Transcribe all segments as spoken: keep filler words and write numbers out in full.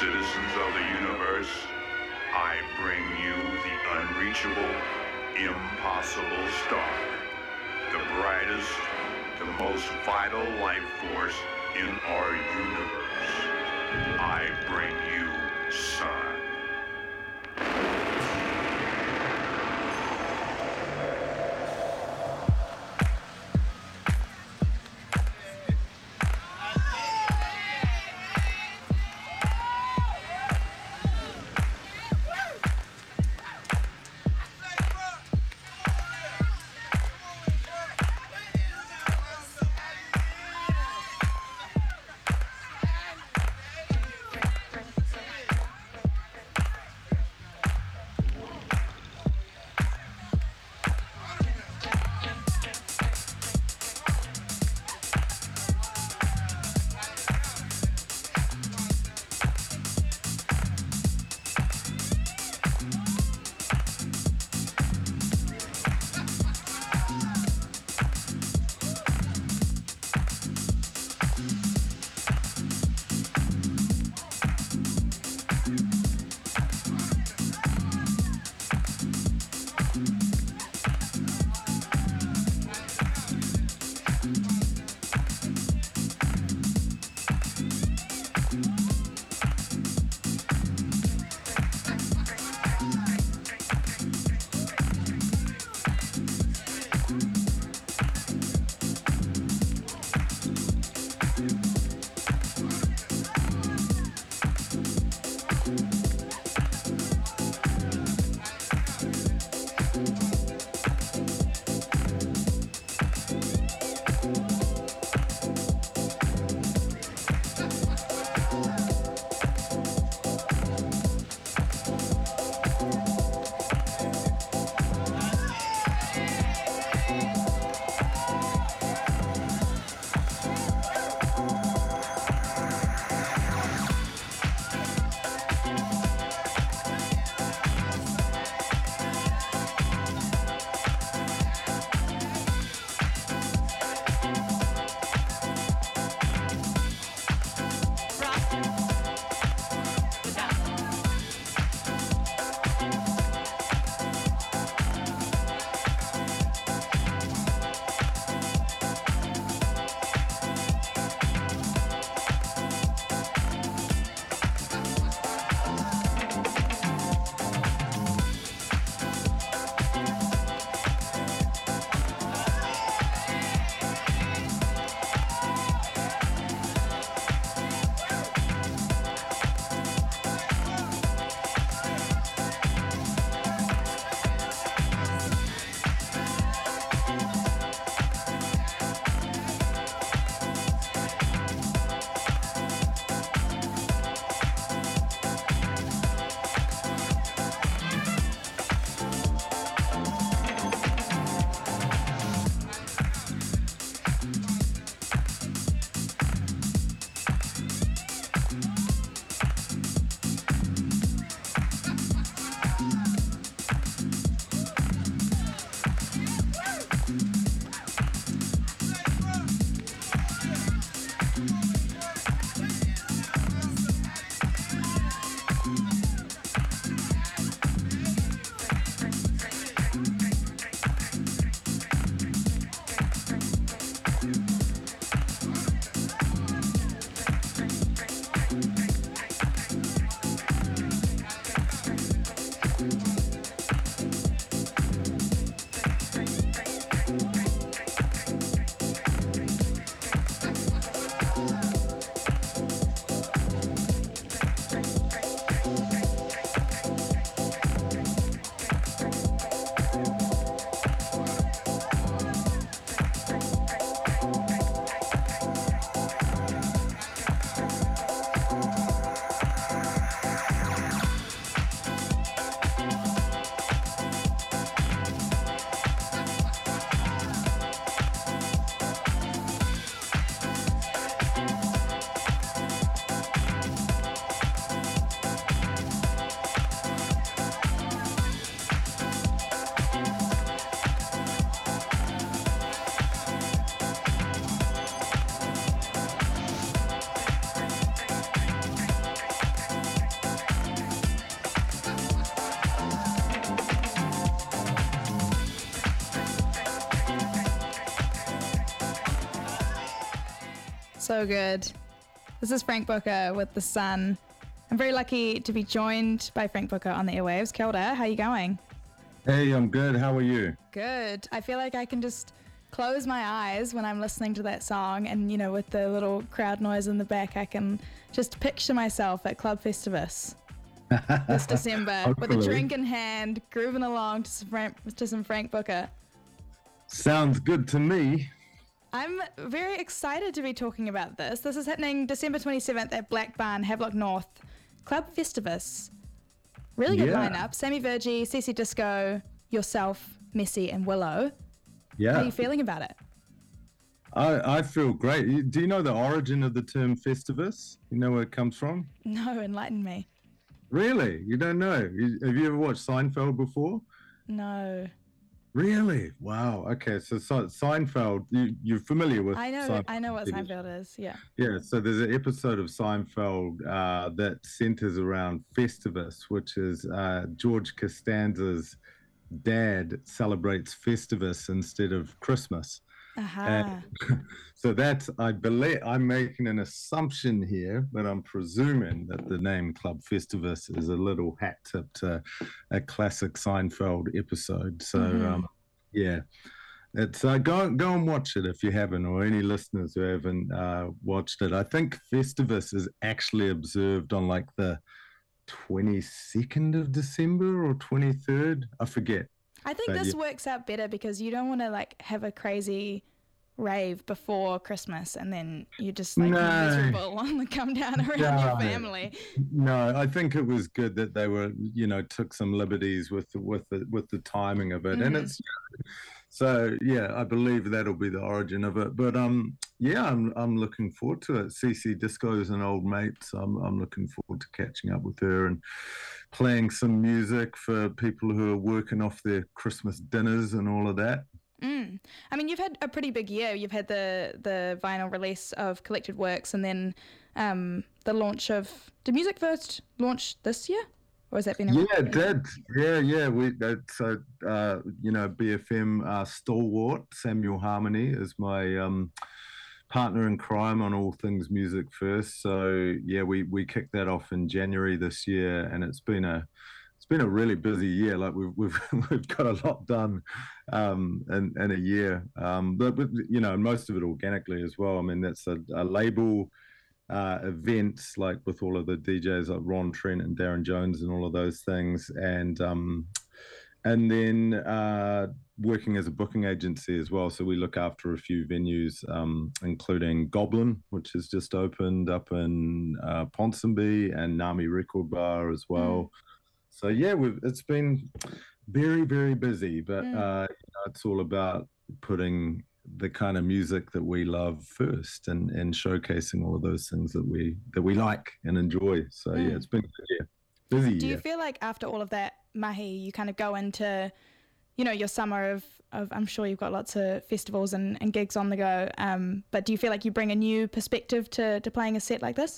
citizens of the universe, I bring you the unreachable, impossible star. The brightest, the most vital life force in our universe. I bring you Sun. So good. This is Frank Booker with The Sun. I'm very lucky to be joined by Frank Booker on the airwaves. Kia ora, how are you going? Hey, I'm good. How are you? Good. I feel like I can just close my eyes when I'm listening to that song, and, you know, with the little crowd noise in the back, I can just picture myself at Club Festivus this December with a drink in hand, grooving along to some Frank, to some Frank Booker. Sounds good to me. I'm very excited to be talking about this. This is happening December twenty-seventh at Black Barn, Havelock North, Club Festivus. Really good Yeah. lineup. Sammy Virgie, Cece Disco, yourself, Messi, and Willow. Yeah. How are you feeling about it? I, I feel great. You- Do you know the origin of the term Festivus? You know where it comes from? No, enlighten me. Really? You don't know? You, have you ever watched Seinfeld before? No. Really? Wow. Okay. So, Se- Seinfeld, you, you're familiar with I know Seinfeld? I know what T V show. Seinfeld is, yeah. Yeah, so there's an episode of Seinfeld uh, that centers around Festivus, which is uh, George Costanza's dad celebrates Festivus instead of Christmas. Aha. And so that's, I believe, I'm making an assumption here, but I'm presuming that the name Club Festivus is a little hat tip to a classic Seinfeld episode. So, Mhm. um, yeah. It's uh, go go and watch it if you haven't, or any listeners who haven't uh, watched it. I think Festivus is actually observed on like the twenty-second of December or twenty-third. I forget. I think But this yeah. works out better because you don't want to like have a crazy rave before Christmas and then you're just like No. miserable on the come down around No. your family. No, I think it was good that they were, you know, took some liberties with the, with the with the timing of it, and Mhm. it's so yeah. I believe that'll be the origin of it. But um, yeah, I'm I'm looking forward to it. Cece Disco is an old mate, so I'm I'm looking forward to catching up with her and playing some music for people who are working off their Christmas dinners and all of that. Mm. I mean, you've had a pretty big year. You've had the the vinyl release of Collected Works, and then um, the launch of. Did Music First launch this year, or has that been? A Yeah, it did. Yeah, yeah. We that's uh, uh, you know, B F M uh, stalwart Samuel Harmony is my um, partner in crime on all things Music First. So yeah, we we kicked that off in January this year, and it's been a it's been a really busy year. Like we've we've we've got a lot done um, in in a year, um, but, but you know, most of it organically as well. I mean, that's a, a label. Uh, events like with all of the D Js like Ron Trent and Darren Jones and all of those things, and um, and then uh, working as a booking agency as well. So we look after a few venues, um, including Goblin, which has just opened up in uh, Ponsonby, and Nami Record Bar as well. So yeah, we've, it's been very very busy, but Mm. uh, you know, it's all about putting the kind of music that we love first, and and showcasing all of those things that we that we like and enjoy. So Mm. yeah, it's been a good year. Busy Do you year. feel like after all of that, mahi, you kind of go into, you know, your summer of, of I'm sure you've got lots of festivals and, and gigs on the go, um, but do you feel like you bring a new perspective to, to playing a set like this?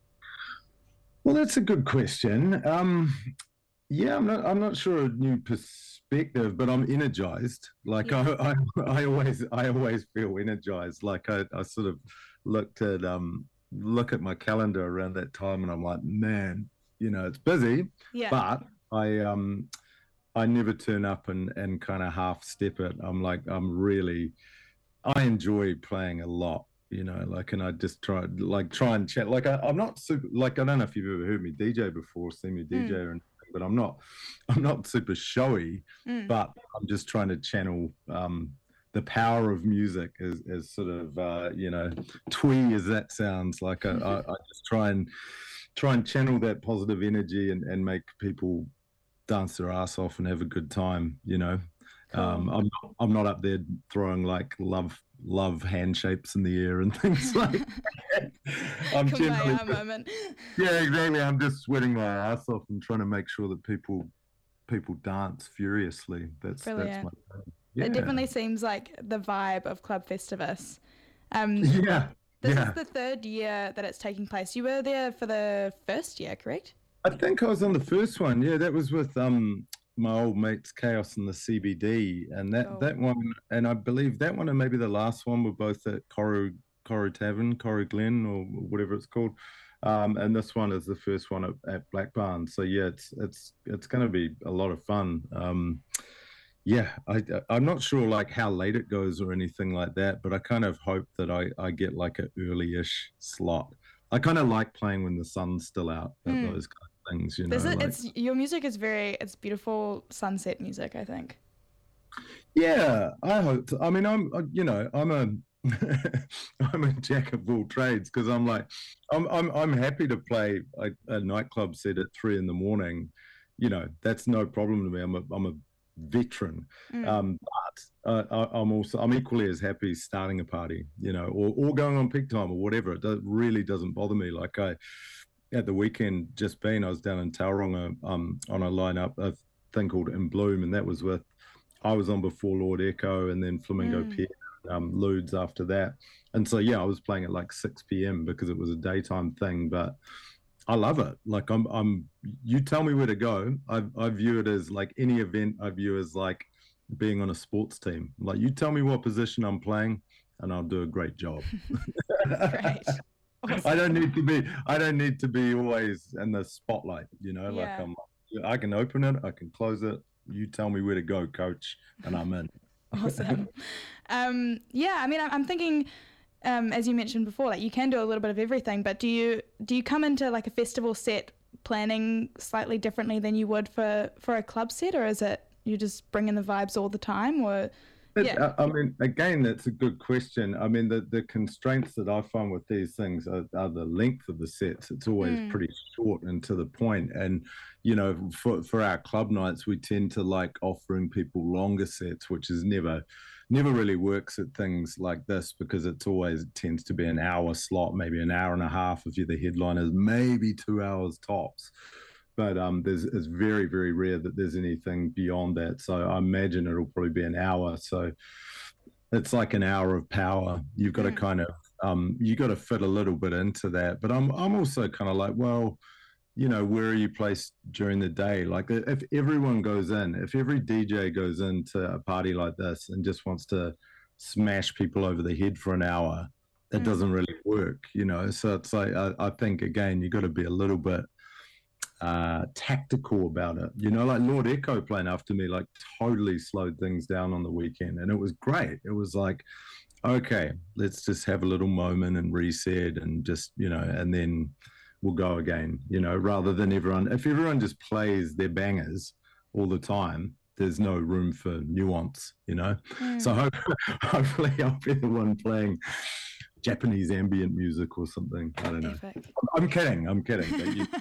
Well, that's a good question. Um, yeah, I'm not I'm not sure a new perspective, but I'm energized. Like Yeah. I, I I always I always feel energized. Like I, I sort of looked at um look at my calendar around that time, and I'm like, man, you know, it's busy, Yeah. but I um I never turn up and and kind of half step it. I'm like I'm really I enjoy playing a lot, you know, like, and I just try like try and chat. Like I, I'm not super like I don't know if you've ever heard me D J before, seen me D J Mm. or anything, but I'm not I'm not super showy, Mm. but I'm just trying to channel um the power of music as, as sort of uh, you know, twee as that sounds. Like I, I, I just try and try and channel that positive energy and, and make people dance their ass off and have a good time, you know. Cool. Um, I'm not, I'm not up there throwing like love love hand shapes in the air and things like that. I'm generally, Kumbaya moment. yeah, exactly. I'm just sweating my ass off and trying to make sure that people people dance furiously. That's Brilliant. that's my thing. Yeah. It definitely seems like the vibe of Club Festivus. Um, Yeah, this yeah. is the third year that it's taking place. You were there for the first year, correct? I think I was on the first one. Yeah, that was with um my old mates Chaos and the C B D, and that Cool. that one, and I believe that one and maybe the last one were both at Koru Corrie Tavern, Corrie Glen, or whatever it's called. Um, and this one is the first one at, at Black Barn. So yeah, it's it's it's going to be a lot of fun. Um, yeah, I I'm not sure like how late it goes or anything like that, but I kind of hope that I I get like an early-ish slot. I kind of like playing when the sun's still out. Mm. Those kind of things, you know. There's a, like, it's your music is very it's beautiful sunset music, I think. yeah, I hope. To, I mean, I'm you know I'm a I'm a jack of all trades because I'm like, I'm I'm I'm happy to play a, a nightclub set at three in the morning. You know, that's no problem to me. I'm a I'm a veteran, Mm. um, but uh, I, I'm also I'm equally as happy starting a party. You know, or or going on peak time or whatever. It does, really doesn't bother me. Like I at the weekend just been, I was down in Tauranga um on a lineup a thing called In Bloom, and that was with I was on before Lord Echo and then Flamingo Mm. Pier. Um, Ludes after that, and so yeah, I was playing at like six p.m. because it was a daytime thing. But I love it. Like I'm, I'm. You tell me where to go. I, I view it as like any event. I view as like being on a sports team. Like you tell me what position I'm playing, and I'll do a great job. Great. Awesome. I don't need to be. I don't need to be always in the spotlight. You know, like Yeah. I'm. I can open it. I can close it. You tell me where to go, coach, and I'm in. Awesome. Um, yeah, I mean, I'm, I'm thinking, um, as you mentioned before, like you can do a little bit of everything, but do you do you come into like a festival set planning slightly differently than you would for, for a club set, or is it you just bring in the vibes all the time, or But, yeah, uh, I mean, again, that's a good question. I mean, the, the constraints that I find with these things are, are the length of the sets. It's always Mm. pretty short and to the point. And, you know, for, for our club nights, we tend to like offering people longer sets, which is never, never really works at things like this because it's always it tends to be an hour slot, maybe an hour and a half if you're the headliners, maybe two hours tops. But um, there's it's very, very rare that there's anything beyond that. So I imagine it'll probably be an hour. So it's like an hour of power. You've got to Mm. kind of um, you got to fit a little bit into that. But I'm I'm also kind of like, well, you know, where are you placed during the day? Like if everyone goes in, if every D J goes into a party like this and just wants to smash people over the head for an hour, it Mm. doesn't really work, you know. So it's like I, I think again, you got to be a little bit uh tactical about it, you know. Like Lord Echo playing after me like totally slowed things down on the weekend, and it was great. It was like, okay, let's just have a little moment and reset and just, you know, and then we'll go again, you know, rather than everyone if everyone just plays their bangers all the time, there's no room for nuance, you know. Mm. So hope, hopefully I'll be the one playing Japanese ambient music or something. I don't know. Epic. I'm kidding. I'm kidding. But you,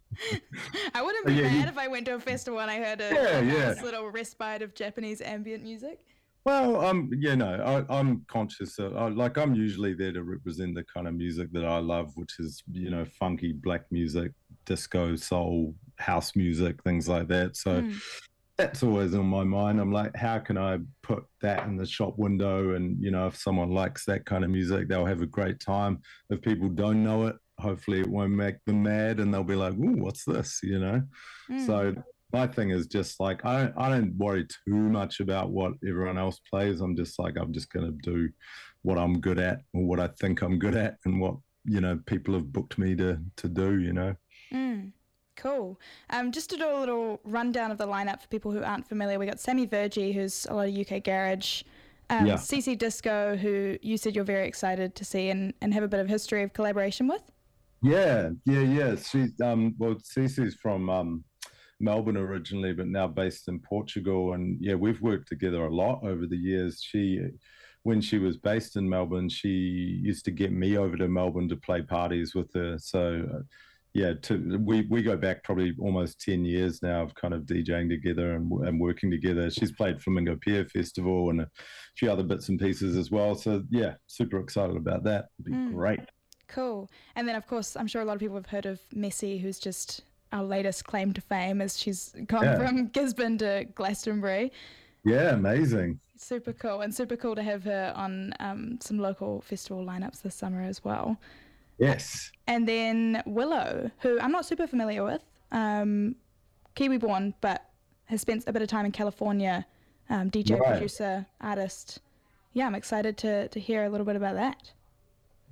I wouldn't be Yeah, you- mad if I went to a festival and I heard a, Yeah, a yeah. nice little respite of Japanese ambient music. well, um, you know, I, I'm conscious of, I, like, I'm usually there to represent the kind of music that I love, which is, you know, funky black music, disco, soul, house music, things like that. So Mm. that's always on my mind. I'm like, how can I put that in the shop window? And, you know, if someone likes that kind of music, they'll have a great time. If people don't know it, hopefully it won't make them mad and they'll be like, ooh, what's this? You know? Mm. So my thing is just like, I don't, I don't worry too much about what everyone else plays. I'm just like, I'm just going to do what I'm good at or what I think I'm good at and what, you know, people have booked me to, to do, you know? Mm, cool. Um, just to do a little rundown of the lineup for people who aren't familiar, we got Sammy Virgie, who's a lot of U K garage, um, Yeah. C C Disco, who you said you're very excited to see and, and have a bit of history of collaboration with. Yeah, yeah, yeah. She's um well, Cece's from um Melbourne originally, but now based in Portugal. And yeah, we've worked together a lot over the years. She when she was based in Melbourne, she used to get me over to Melbourne to play parties with her. So uh, yeah, to, we we go back probably almost ten years now of kind of DJing together and, and working together. She's played Flamingo Pier Festival and a few other bits and pieces as well. So yeah, super excited about that. It'd be Mm. great. Cool. And then, of course, I'm sure a lot of people have heard of Messi, who's just our latest claim to fame as she's gone Yeah. from Gisborne to Glastonbury. Yeah, amazing. Super cool. And super cool to have her on um, some local festival lineups this summer as well. Yes. And then Willow, who I'm not super familiar with, um, Kiwi born, but has spent a bit of time in California, um, D J, Right. producer, artist. Yeah, I'm excited to, to hear a little bit about that.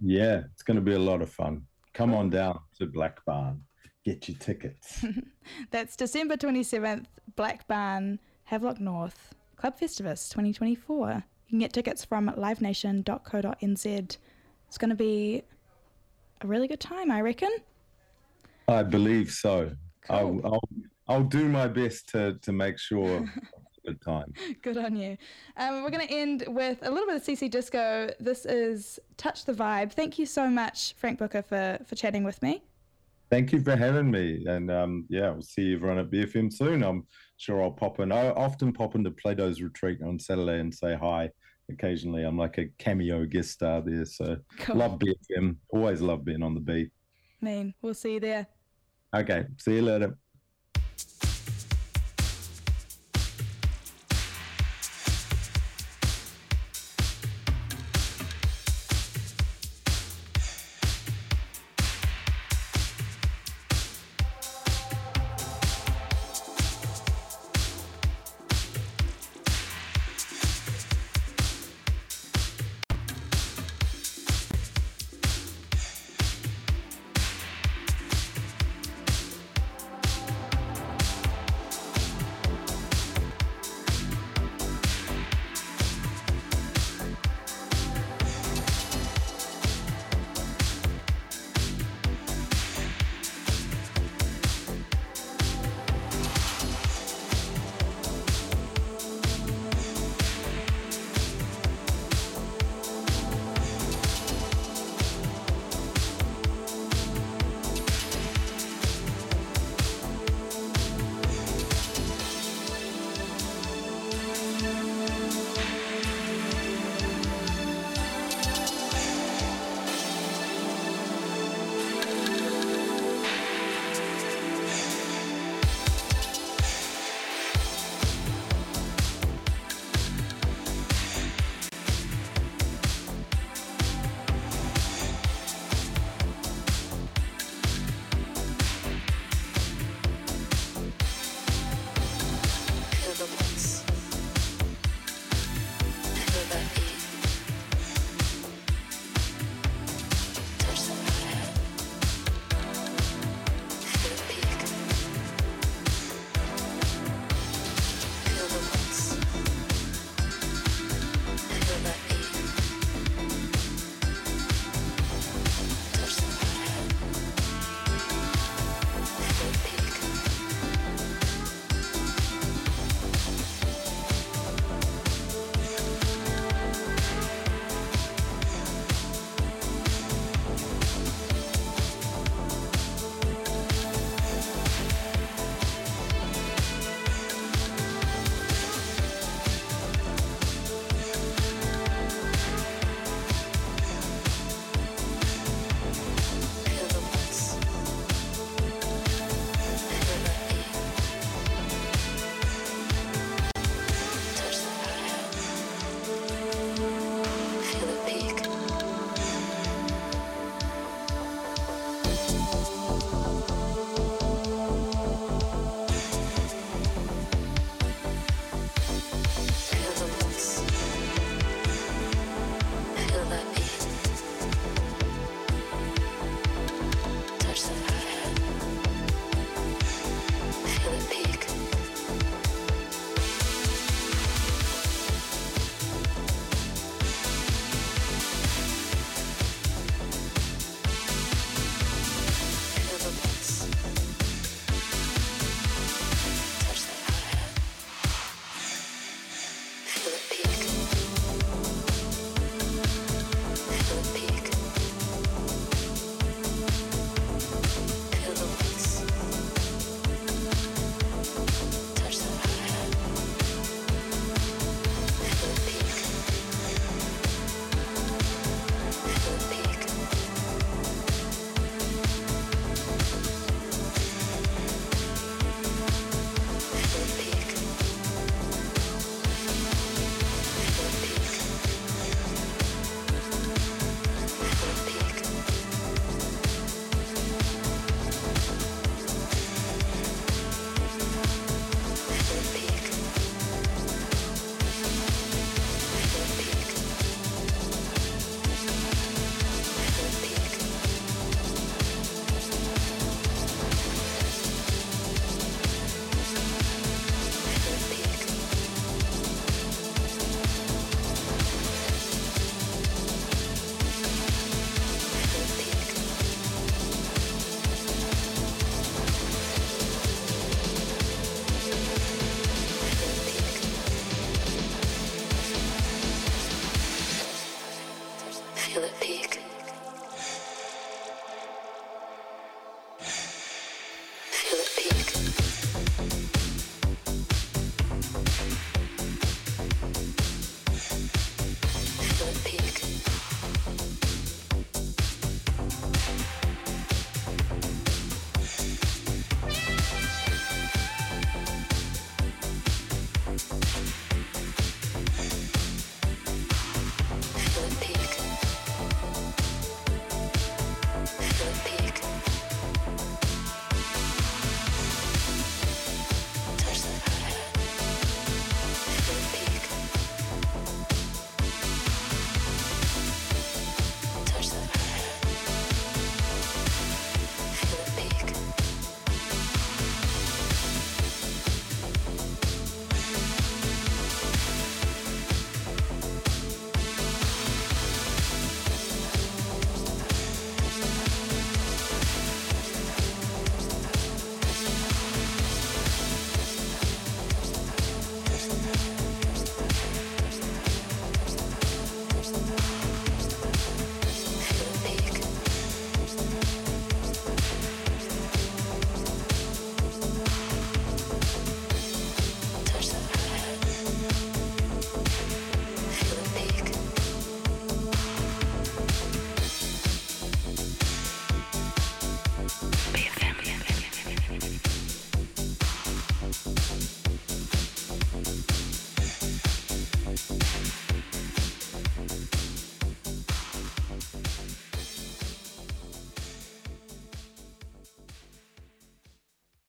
Yeah, it's going to be a lot of fun. Come on down to Black Barn. Get your tickets. That's December twenty-seventh, Black Barn, Havelock North, Club Festivus twenty twenty-four. You can get tickets from live nation dot co dot n z. It's going to be a really good time, I reckon. I believe so. Cool. I'll, I'll I'll do my best to to make sure it's a good time. Good on you. Um, we're going to end with a little bit of C C Disco. This is Touch the Vibe. Thank you so much, Frank Booker, for, for chatting with me. Thank you for having me. And um, yeah, we'll see everyone at B F M soon. I'm sure I'll pop in. I often pop into Plato's Retreat on Saturday and say hi. Occasionally, I'm like a cameo guest star there. So Cool. Love B F M. Always love being on the beat. Mean, we'll see you there. Okay, see you later.